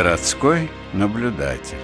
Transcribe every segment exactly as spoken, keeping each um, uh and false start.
Городской наблюдатель.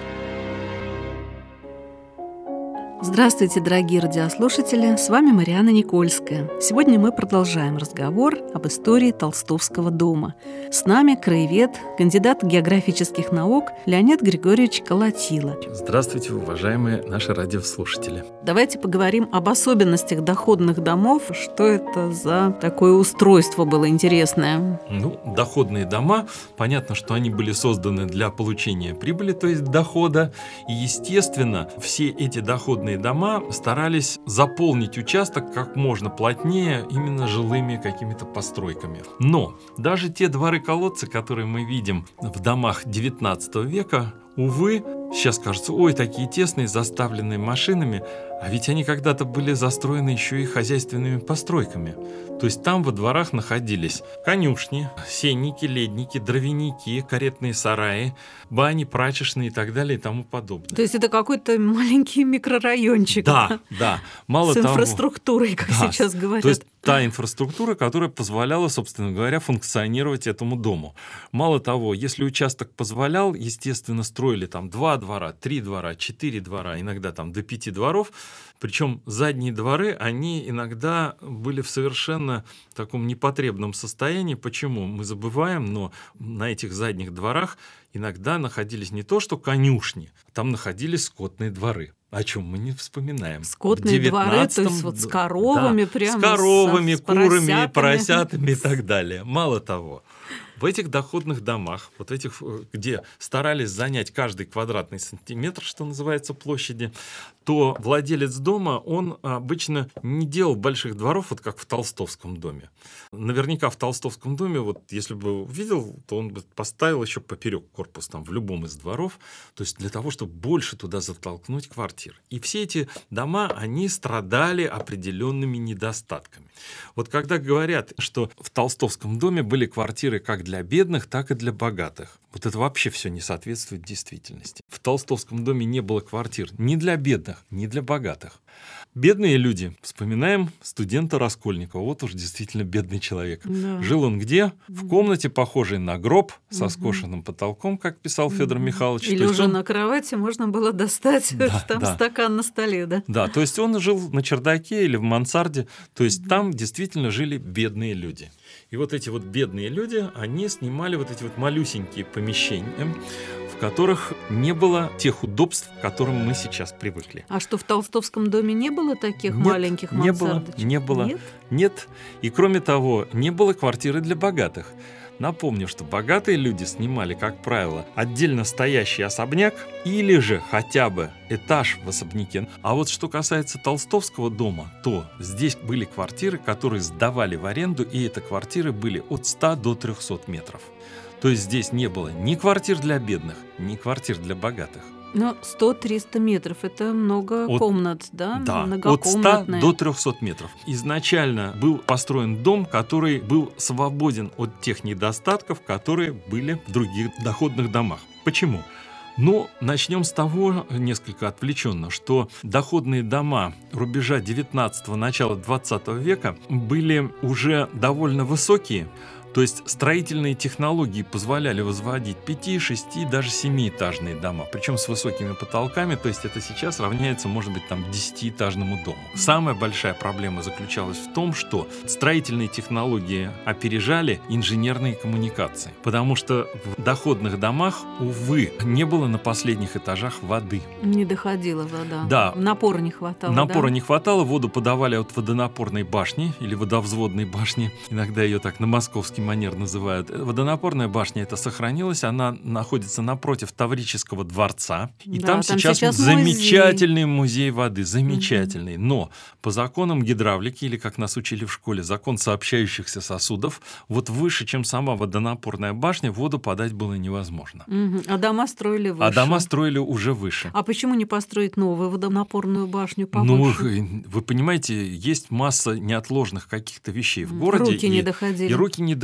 Здравствуйте, дорогие радиослушатели! С вами Марианна Никольская. Сегодня мы продолжаем разговор об истории Толстовского дома. С нами краевед, кандидат географических наук Леонид Григорьевич Колотило. Здравствуйте, уважаемые наши радиослушатели. Давайте поговорим об особенностях доходных домов. Что это за такое устройство было интересное? Ну, доходные дома, понятно, что они были созданы для получения прибыли, то есть дохода. И, естественно, все эти доходные дома старались заполнить участок как можно плотнее именно жилыми какими-то постройками. Но даже те дворы-колодцы, которые мы видим в домах девятнадцатого века, увы, сейчас кажется, ой, такие тесные, заставленные машинами, а ведь они когда-то были застроены еще и хозяйственными постройками. То есть там во дворах находились конюшни, сенники, ледники, дровяники, каретные сараи, бани, прачечные и так далее и тому подобное. То есть это какой-то маленький микрорайончик. Да, да. Мало с того, инфраструктурой, как да, сейчас говорят. То есть та инфраструктура, которая позволяла, собственно говоря, функционировать этому дому. Мало того, если участок позволял, естественно, строили там два двора, три двора, четыре двора, иногда там до пяти дворов. Причем задние дворы, они иногда были в совершенно таком непотребном состоянии. Почему? Мы забываем, но на этих задних дворах иногда находились не то что конюшни, там находились скотные дворы. О чем мы не вспоминаем. Скотные дворы, то есть вот с коровами, да, прямо с коровами, с, с курами, поросятами. поросятами и так далее. Мало того, в этих доходных домах, вот этих, где старались занять каждый квадратный сантиметр, что называется, площади, то владелец дома, он обычно не делал больших дворов, вот как в Толстовском доме. Наверняка в Толстовском доме, вот если бы увидел, то он бы поставил еще поперек корпус там в любом из дворов, то есть для того, чтобы больше туда затолкнуть квартир. И все эти дома, они страдали определенными недостатками. Вот когда говорят, что в Толстовском доме были квартиры как для бедных, так и для богатых, вот это вообще все не соответствует действительности. В Толстовском доме не было квартир ни для бедных, ни для богатых. Бедные люди, вспоминаем студента Раскольникова, вот уж действительно бедный человек. Да. Жил он где? В комнате, похожей на гроб, со скошенным потолком, как писал Федор Михайлович. Или уже он... на кровати можно было достать да, там да. стакан на столе, да? Да, то есть он жил на чердаке или в мансарде, то есть там действительно жили бедные люди. И вот эти вот бедные люди, они снимали вот эти вот малюсенькие помещения, в которых не было тех удобств, к которым мы сейчас привыкли. А что, в Толстовском доме не было таких нет, маленьких мансардочек? Не было, не было. Нет? Нет. И кроме того, не было квартиры для богатых. Напомню, что богатые люди снимали, как правило, отдельно стоящий особняк или же хотя бы этаж в особняке. А вот что касается Толстовского дома, то здесь были квартиры, которые сдавали в аренду, и эти квартиры были от ста до трехсот метров. То есть здесь не было ни квартир для бедных, ни квартир для богатых. Но сто-триста метров – это много от, комнат, да? Да, от ста до трехсот метров. Изначально был построен дом, который был свободен от тех недостатков, которые были в других доходных домах. Почему? Ну, начнем с того, несколько отвлеченно, что доходные дома рубежа девятнадцатого, начала двадцатого века были уже довольно высокие. То есть строительные технологии позволяли возводить пяти-, шести-, даже семиэтажные дома, причем с высокими потолками, то есть это сейчас равняется, может быть, там десятиэтажному дому. Самая большая проблема заключалась в том, что строительные технологии опережали инженерные коммуникации, потому что в доходных домах, увы, не было на последних этажах воды. Не доходила вода. Да. Напора не хватало. Напора да? не хватало, воду подавали от водонапорной башни или водовзводной башни, иногда ее так на московский манер называют. Водонапорная башня эта сохранилась, она находится напротив Таврического дворца, и да, там, там сейчас, сейчас замечательный музей, музей воды, замечательный. Угу. Но по законам гидравлики, или как нас учили в школе, закон сообщающихся сосудов, вот выше, чем сама водонапорная башня, воду подать было невозможно. Угу. А дома строили выше. А дома строили уже выше. А почему не построить новую водонапорную башню повыше? Ну, вы понимаете, есть масса неотложных каких-то вещей в городе. Руки не доходили. И руки не доходили.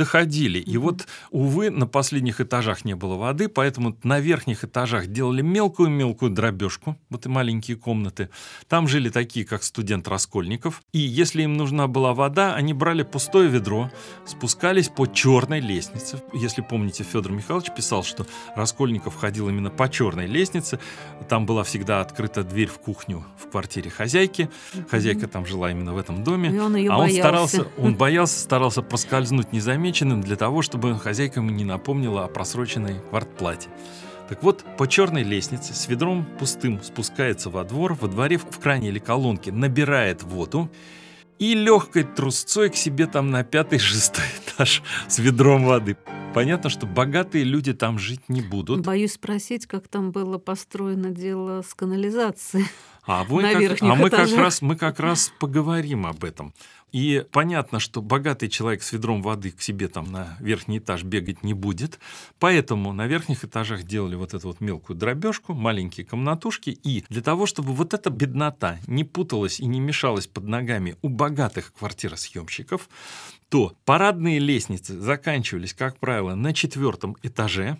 доходили. И Мгм. вот, увы, на последних этажах не было воды, поэтому на верхних этажах делали мелкую-мелкую дробежку, вот и маленькие комнаты. Там жили такие, как студент Раскольников. И если им нужна была вода, они брали пустое ведро, спускались по черной лестнице. Если помните, Федор Михайлович писал, что Раскольников ходил именно по черной лестнице. Там была всегда открыта дверь в кухню в квартире хозяйки. Хозяйка там жила именно в этом доме. И он ее а он боялся. старался, он боялся, старался проскользнуть незамеченным для того, чтобы хозяйка ему не напомнила о просроченной квартплате. Так вот, по черной лестнице с ведром пустым спускается во двор, во дворе в кране или колонке набирает воду и легкой трусцой к себе там на пятый-шестой этаж с ведром воды. Понятно, что богатые люди там жить не будут. Боюсь спросить, как там было построено дело с канализацией. А, вы на как- верхних а мы, как этажах. раз, мы как раз поговорим об этом. И понятно, что богатый человек с ведром воды к себе там на верхний этаж бегать не будет. Поэтому на верхних этажах делали вот эту вот мелкую дробежку, маленькие комнатушки. И для того, чтобы вот эта беднота не путалась и не мешалась под ногами у богатых квартиросъемщиков, то парадные лестницы заканчивались, как правило, на четвертом этаже,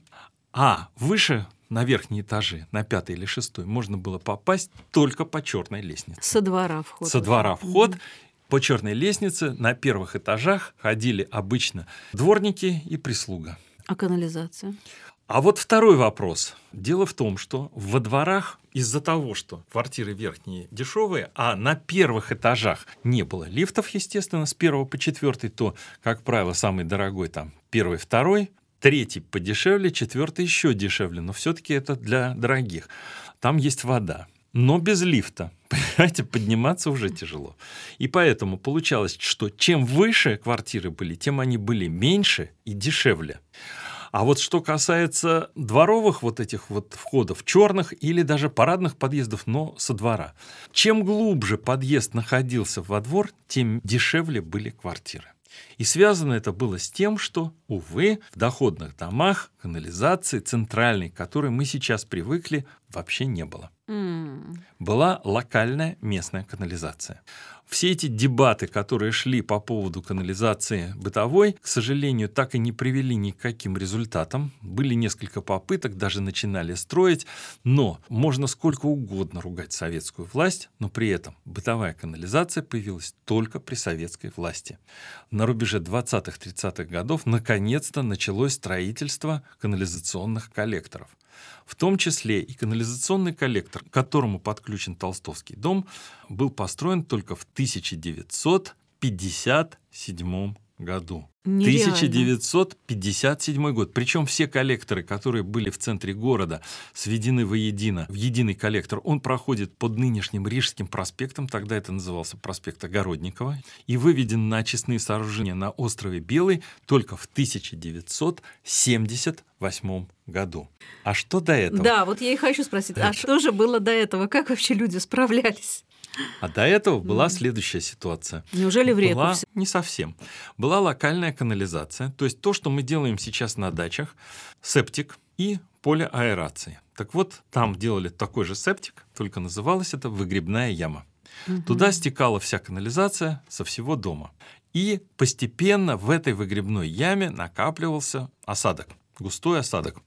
а выше на верхние этажи, на пятый или шестой, можно было попасть только по черной лестнице. Со двора вход. Со двора вход. По черной лестнице на первых этажах ходили обычно дворники и прислуга. А канализация? А вот второй вопрос. Дело в том, что во дворах из-за того, что квартиры верхние дешевые, а на первых этажах не было лифтов, естественно, с первого по четвертый, то, как правило, самый дорогой там первый, второй, третий подешевле, четвертый еще дешевле, но все-таки это для дорогих. Там есть вода, но без лифта. Понимаете, подниматься уже тяжело. И поэтому получалось, что чем выше квартиры были, тем они были меньше и дешевле. А вот что касается дворовых вот этих вот входов, черных или даже парадных подъездов, но со двора. Чем глубже подъезд находился во двор, тем дешевле были квартиры. И связано это было с тем, что, увы, в доходных домах канализации центральной, к которой мы сейчас привыкли, вообще не было. М. Была локальная местная канализация. Все эти дебаты, которые шли по поводу канализации бытовой, к сожалению, так и не привели ни к каким результатам. Были несколько попыток, даже начинали строить, но можно сколько угодно ругать советскую власть, но при этом бытовая канализация появилась только при советской власти. На рубеже двадцатых-тридцатых годов наконец-то началось строительство канализационных коллекторов. В том числе и канализационный коллектор, к которому подключен Толстовский дом, был построен только в тысяча девятьсот пятьдесят седьмом году. Нереально. тысяча девятьсот пятьдесят седьмой год. Причем все коллекторы, которые были в центре города, сведены воедино в единый коллектор. Он проходит под нынешним Рижским проспектом, тогда это назывался проспект Огородникова, и выведен на очистные сооружения на острове Белый только в тысяча девятьсот семьдесят восьмом году. А что до этого? Да, вот я и хочу спросить, а что же было до этого? Как вообще люди справлялись? А до этого была следующая ситуация. Неужели в реку Была всё? не совсем. Была локальная канализация, то есть то, что мы делаем сейчас на дачах, септик и поле аэрации. Так вот, там делали такой же септик, только называлась это выгребная яма. Мгм. Туда стекала вся канализация со всего дома. И постепенно в этой выгребной яме накапливался осадок, густой осадок.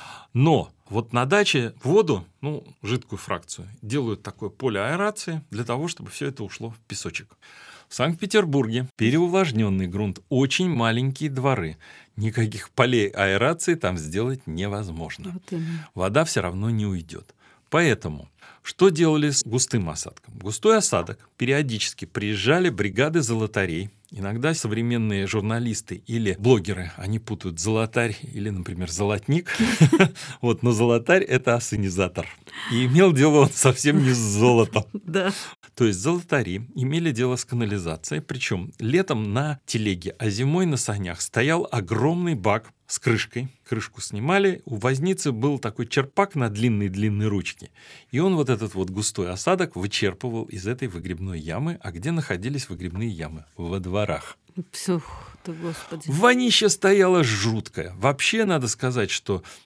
Но вот на даче воду, ну, жидкую фракцию, делают такое поле аэрации для того, чтобы все это ушло в песочек. В Санкт-Петербурге переувлажненный грунт, очень маленькие дворы. Никаких полей аэрации там сделать невозможно. Вот именно. Вода все равно не уйдет. Поэтому что делали с густым осадком? Густой осадок периодически приезжали бригады золотарей. Иногда современные журналисты или блогеры, они путают золотарь или, например, золотник. Вот, но золотарь — это ассенизатор. И имел дело он совсем не с золотом. Да. То есть золотари имели дело с канализацией, причем летом на телеге, а зимой на санях стоял огромный бак с крышкой. Крышку снимали, у возницы был такой черпак на длинной-длинной ручке. И он вот этот вот густой осадок вычерпывал из этой выгребной ямы. А где находились выгребные ямы? Во дворах. Псух ты, Господи. Вонище стояло жуткое. Вообще, надо сказать, что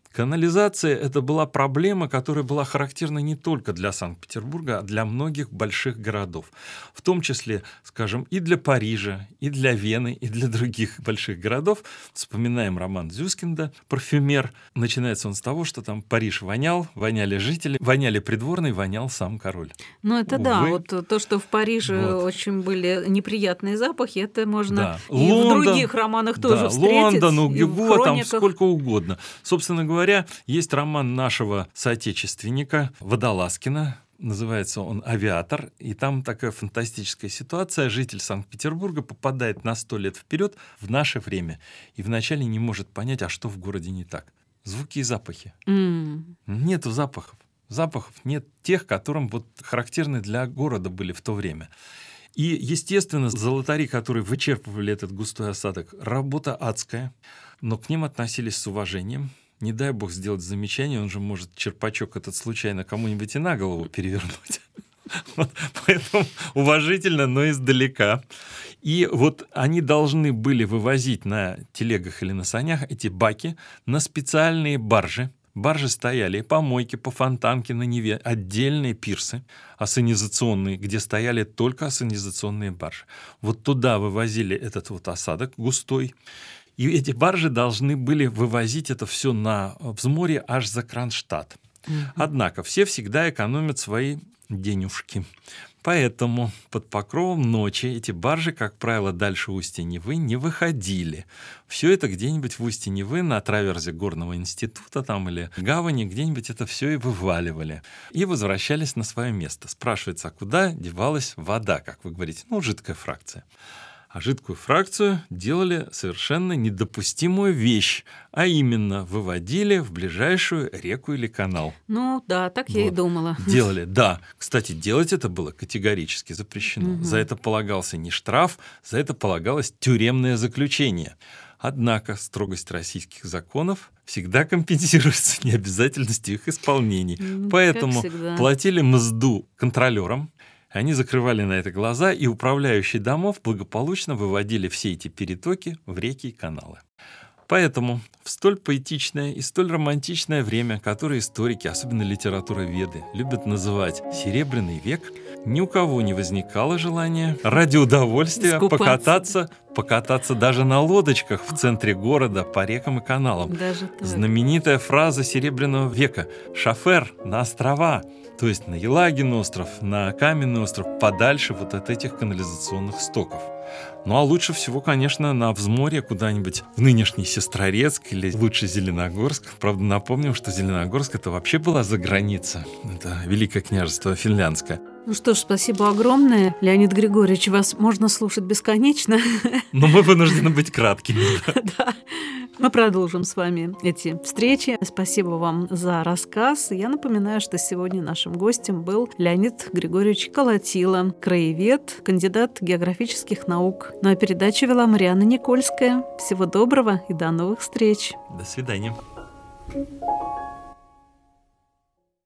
Канализация – это была проблема, которая была характерна не только для Санкт-Петербурга, а для многих больших городов. В том числе, скажем, и для Парижа, и для Вены, и для других больших городов. Вспоминаем роман Зюскинда «Парфюмер». Начинается он с того, что там Париж вонял, воняли жители, воняли придворные, вонял сам король. Ну, это Увы. да, вот то, что в Париже Вот. очень были неприятные запахи, это можно Да. и Лондон, в других романах тоже да, встретить. Лондон, и в Угиво, там хрониках. сколько угодно. Собственно говоря, есть роман нашего соотечественника Водолазкина, называется он «Авиатор», и там такая фантастическая ситуация. Житель Санкт-Петербурга попадает на сто лет вперед в наше время и вначале не может понять, а что в городе не так. Звуки и запахи. М. Нету запахов. Запахов нет тех, которым вот характерны для города были в то время. И, естественно, золотари, которые вычерпывали этот густой осадок, работа адская, но к ним относились с уважением. Не дай бог сделать замечание, он же может черпачок этот случайно кому-нибудь и на голову перевернуть. Вот, поэтому уважительно, но издалека. И вот они должны были вывозить на телегах или на санях эти баки на специальные баржи. Баржи стояли и по мойке, по фонтанке на Неве, отдельные пирсы ассенизационные, где стояли только ассенизационные баржи. Вот туда вывозили этот вот осадок густой. И эти баржи должны были вывозить это все на взморье аж за Кронштадт. Mm-hmm. Однако все всегда экономят свои денежки. Поэтому под покровом ночи эти баржи, как правило, дальше устья Невы не выходили. Все это где-нибудь в устье Невы на траверзе Горного института там, или гавани, где-нибудь это все и вываливали. И возвращались на свое место. Спрашивается, а куда девалась вода, как вы говорите? Ну, жидкая фракция. А жидкую фракцию делали совершенно недопустимую вещь, а именно выводили в ближайшую реку или канал. Ну да, так я Вот. и думала. Делали, да. Кстати, делать это было категорически запрещено. Угу. За это полагался не штраф, за это полагалось тюремное заключение. Однако строгость российских законов всегда компенсируется необязательностью их исполнений. М, Поэтому как всегда. платили мзду контролерам. Они закрывали на это глаза, и управляющие домов благополучно выводили все эти перетоки в реки и каналы. Поэтому в столь поэтичное и столь романтичное время, которое историки, особенно литературоведы, любят называть «Серебряный век», ни у кого не возникало желания ради удовольствия Искупаться. покататься, покататься даже на лодочках в центре города по рекам и каналам. Даже так. Знаменитая фраза Серебряного века «Шофер на острова», то есть на Елагин остров, на Каменный остров, подальше вот от этих канализационных стоков. Ну а лучше всего, конечно, на взморье куда-нибудь в нынешний Сестрорецк или лучше Зеленогорск. Правда, напомним, что Зеленогорск — это вообще была за граница. Это Великое княжество Финляндское. Ну что ж, спасибо огромное, Леонид Григорьевич. Вас можно слушать бесконечно. Но мы вынуждены быть краткими. Да. Мы продолжим с вами эти встречи. Спасибо вам за рассказ. Я напоминаю, что сегодня нашим гостем был Леонид Григорьевич Колотило, краевед, кандидат географических наук. Ну а передачу вела Марианна Никольская. Всего доброго и до новых встреч. До свидания.